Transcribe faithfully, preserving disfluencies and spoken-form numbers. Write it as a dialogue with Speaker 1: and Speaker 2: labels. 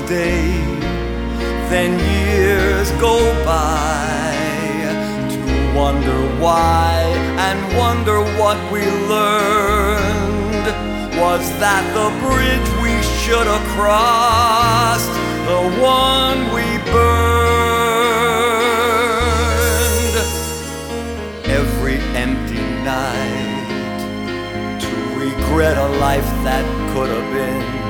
Speaker 1: day. Then years go by to wonder why and wonder what we learned. Was that the bridge we should have crossed, the one we burned? Every empty night to regret a life that could have been.